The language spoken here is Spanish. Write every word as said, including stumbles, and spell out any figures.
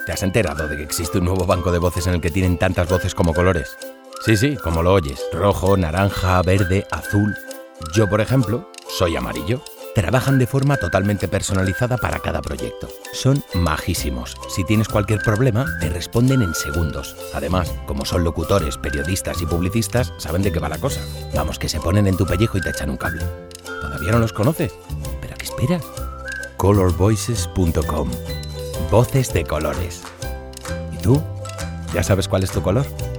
¿Te has enterado de que existe un nuevo banco de voces en el que tienen tantas voces como colores? Sí, sí, como lo oyes. Rojo, naranja, verde, azul. Yo, por ejemplo, soy amarillo. Trabajan de forma totalmente personalizada para cada proyecto. Son majísimos. Si tienes cualquier problema, te responden en segundos. Además, como son locutores, periodistas y publicistas, saben de qué va la cosa. Vamos, que se ponen en tu pellejo y te echan un cable. ¿Todavía no los conoces? ¿Pero a qué esperas? color voices punto com. Voces de colores. ¿Y tú? ¿Ya sabes cuál es tu color?